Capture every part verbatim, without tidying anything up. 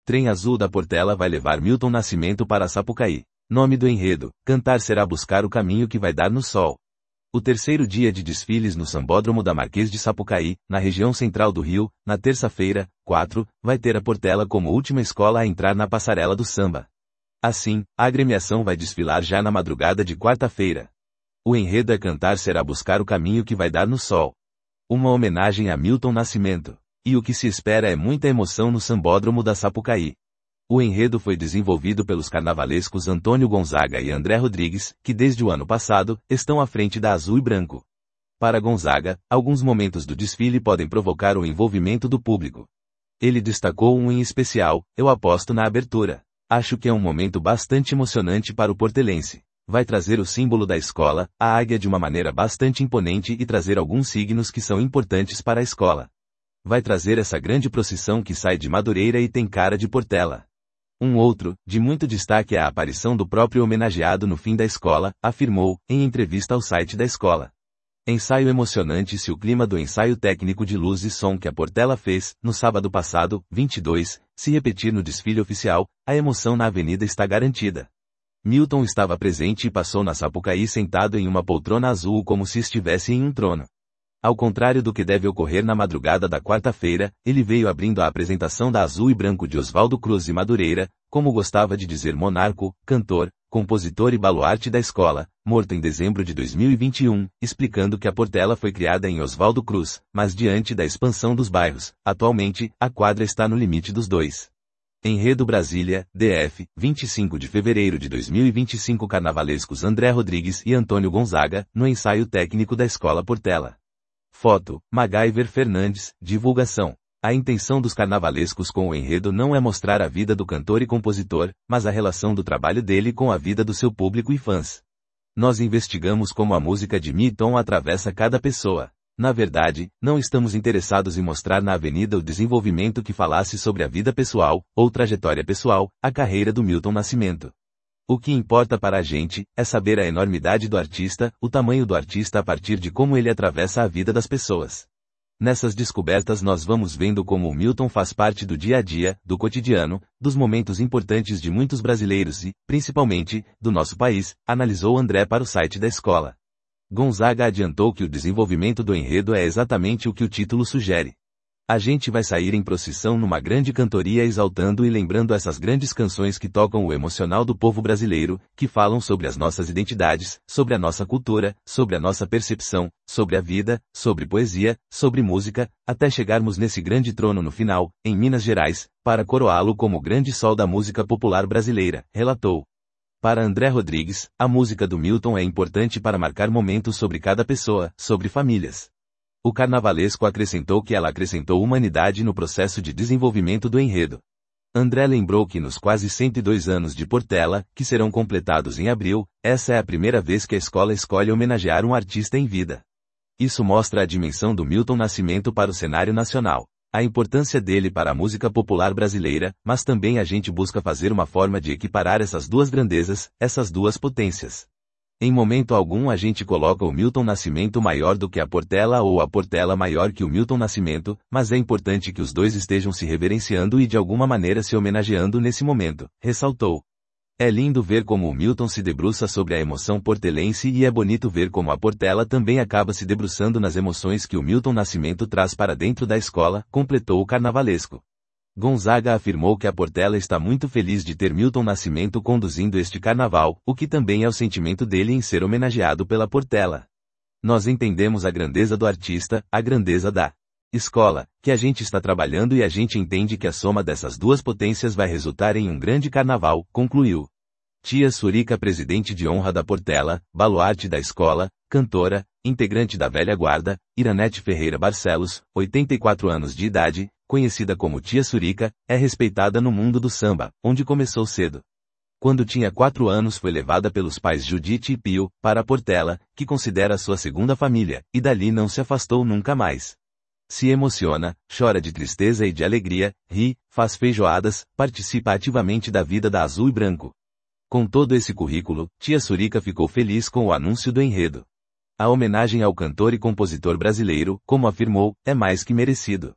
Trem Azul da Portela vai levar Milton Nascimento para Sapucaí. Nome do enredo: Cantar será buscar o caminho que vai dar no sol. O terceiro dia de desfiles no Sambódromo da Marquês de Sapucaí, na região central do Rio, na terça-feira, quatro, vai ter a Portela como última escola a entrar na passarela do samba. Assim, a agremiação vai desfilar já na madrugada de quarta-feira. O enredo é Cantar será buscar o caminho que vai dar no sol. Uma homenagem a Milton Nascimento. E o que se espera é muita emoção no Sambódromo da Sapucaí. O enredo foi desenvolvido pelos carnavalescos Antônio Gonzaga e André Rodrigues, que desde o ano passado, estão à frente da Azul e Branco. Para Gonzaga, alguns momentos do desfile podem provocar o envolvimento do público. Ele destacou um em especial: eu aposto na abertura. Acho que é um momento bastante emocionante para o portelense. Vai trazer o símbolo da escola, a águia, de uma maneira bastante imponente e trazer alguns signos que são importantes para a escola. Vai trazer essa grande procissão que sai de Madureira e tem cara de Portela. Um outro, de muito destaque, é a aparição do próprio homenageado no fim da escola, afirmou, em entrevista ao site da escola. Ensaio emocionante. Se o clima do ensaio técnico de luz e som que a Portela fez, no sábado passado, vinte e dois, se repetir no desfile oficial, a emoção na avenida está garantida. Milton estava presente e passou na Sapucaí sentado em uma poltrona azul como se estivesse em um trono. Ao contrário do que deve ocorrer na madrugada da quarta-feira, ele veio abrindo a apresentação da Azul e Branco de Oswaldo Cruz e Madureira, como gostava de dizer monarco, cantor, compositor e baluarte da escola, morto em dezembro de dois mil e vinte e um, explicando que a Portela foi criada em Oswaldo Cruz, mas diante da expansão dos bairros, atualmente, a quadra está no limite dos dois. Enredo Brasília, D F, vinte e cinco de fevereiro de dois mil e vinte e cinco. Carnavalescos André Rodrigues e Antônio Gonzaga, no ensaio técnico da Escola Portela. Foto: MacGyver Fernandes. Divulgação. A intenção dos carnavalescos com o enredo não é mostrar a vida do cantor e compositor, mas a relação do trabalho dele com a vida do seu público e fãs. Nós investigamos como a música de Milton atravessa cada pessoa. Na verdade, não estamos interessados em mostrar na avenida o desenvolvimento que falasse sobre a vida pessoal, ou trajetória pessoal, a carreira do Milton Nascimento. O que importa para a gente é saber a enormidade do artista, o tamanho do artista a partir de como ele atravessa a vida das pessoas. Nessas descobertas nós vamos vendo como o Milton faz parte do dia a dia, do cotidiano, dos momentos importantes de muitos brasileiros e, principalmente, do nosso país, analisou André para o site da escola. Gonzaga adiantou que o desenvolvimento do enredo é exatamente o que o título sugere. A gente vai sair em procissão numa grande cantoria exaltando e lembrando essas grandes canções que tocam o emocional do povo brasileiro, que falam sobre as nossas identidades, sobre a nossa cultura, sobre a nossa percepção, sobre a vida, sobre poesia, sobre música, até chegarmos nesse grande trono no final, em Minas Gerais, para coroá-lo como o grande sol da música popular brasileira, relatou. Para André Rodrigues, a música do Milton é importante para marcar momentos sobre cada pessoa, sobre famílias. O carnavalesco acrescentou que ela acrescentou humanidade no processo de desenvolvimento do enredo. André lembrou que nos quase cento e dois anos de Portela, que serão completados em abril, essa é a primeira vez que a escola escolhe homenagear um artista em vida. Isso mostra a dimensão do Milton Nascimento para o cenário nacional, a importância dele para a música popular brasileira, mas também a gente busca fazer uma forma de equiparar essas duas grandezas, essas duas potências. Em momento algum a gente coloca o Milton Nascimento maior do que a Portela ou a Portela maior que o Milton Nascimento, mas é importante que os dois estejam se reverenciando e de alguma maneira se homenageando nesse momento, ressaltou. É lindo ver como o Milton se debruça sobre a emoção portelense e é bonito ver como a Portela também acaba se debruçando nas emoções que o Milton Nascimento traz para dentro da escola, completou o carnavalesco. Gonzaga afirmou que a Portela está muito feliz de ter Milton Nascimento conduzindo este carnaval, o que também é o sentimento dele em ser homenageado pela Portela. Nós entendemos a grandeza do artista, a grandeza da escola, que a gente está trabalhando e a gente entende que a soma dessas duas potências vai resultar em um grande carnaval, concluiu. Tia Surica, presidente de honra da Portela, baluarte da escola, cantora, integrante da velha guarda, Iranete Ferreira Barcelos, oitenta e quatro anos de idade, conhecida como Tia Surica, é respeitada no mundo do samba, onde começou cedo. Quando tinha quatro anos foi levada pelos pais Judite e Pio, para a Portela, que considera sua segunda família, e dali não se afastou nunca mais. Se emociona, chora de tristeza e de alegria, ri, faz feijoadas, participa ativamente da vida da Azul e Branco. Com todo esse currículo, Tia Surica ficou feliz com o anúncio do enredo. A homenagem ao cantor e compositor brasileiro, como afirmou, é mais que merecido.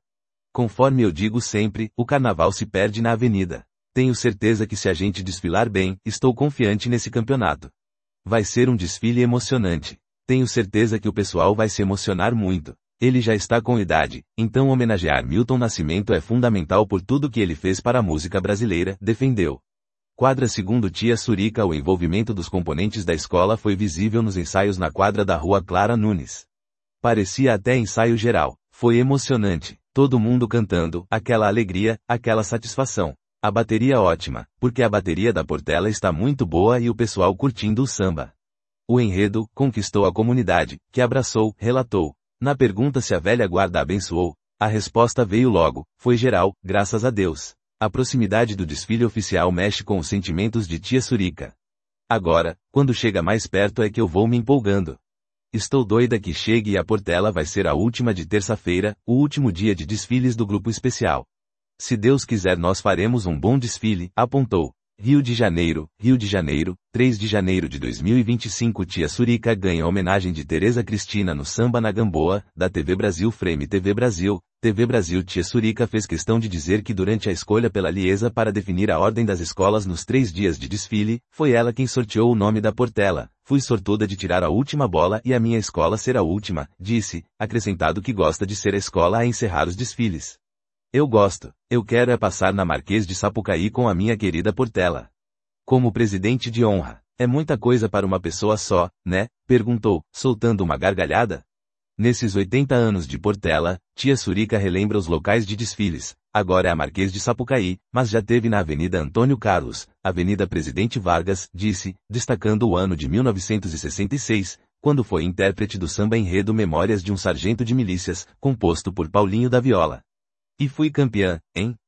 Conforme eu digo sempre, o carnaval se perde na avenida. Tenho certeza que se a gente desfilar bem, estou confiante nesse campeonato. Vai ser um desfile emocionante. Tenho certeza que o pessoal vai se emocionar muito. Ele já está com idade, então homenagear Milton Nascimento é fundamental por tudo que ele fez para a música brasileira, defendeu. Quadra segundo tia Surica. O envolvimento dos componentes da escola foi visível nos ensaios na quadra da Rua Clara Nunes. Parecia até ensaio geral. Foi emocionante. Todo mundo cantando, aquela alegria, aquela satisfação. A bateria ótima, porque a bateria da Portela está muito boa e o pessoal curtindo o samba. O enredo conquistou a comunidade, que abraçou, relatou. Na pergunta se a velha guarda abençoou, a resposta veio logo, foi geral, graças a Deus. A proximidade do desfile oficial mexe com os sentimentos de tia Surica. Agora, quando chega mais perto é que eu vou me empolgando. Estou doida que chegue e a Portela vai ser a última de terça-feira, o último dia de desfiles do grupo especial. Se Deus quiser nós faremos um bom desfile, apontou. Rio de Janeiro, Rio de Janeiro, três de janeiro de dois mil e vinte e cinco. Tia Surica ganha homenagem de Tereza Cristina no Samba na Gamboa, da T V Brasil. Frame T V Brasil, T V Brasil. Tia Surica fez questão de dizer que durante a escolha pela Liesa para definir a ordem das escolas nos três dias de desfile, foi ela quem sorteou o nome da Portela. Fui sortuda de tirar a última bola e a minha escola ser a última, disse, acrescentado que gosta de ser a escola a encerrar os desfiles. Eu gosto, eu quero é passar na Marquês de Sapucaí com a minha querida Portela. Como presidente de honra, é muita coisa para uma pessoa só, né? Perguntou, soltando uma gargalhada. Nesses oitenta anos de Portela, tia Surica relembra os locais de desfiles. Agora é a Marquês de Sapucaí, mas já teve na Avenida Antônio Carlos, Avenida Presidente Vargas, disse, destacando o ano de mil novecentos e sessenta e seis, quando foi intérprete do samba enredo Memórias de um Sargento de Milícias, composto por Paulinho da Viola. E fui campeã, hein?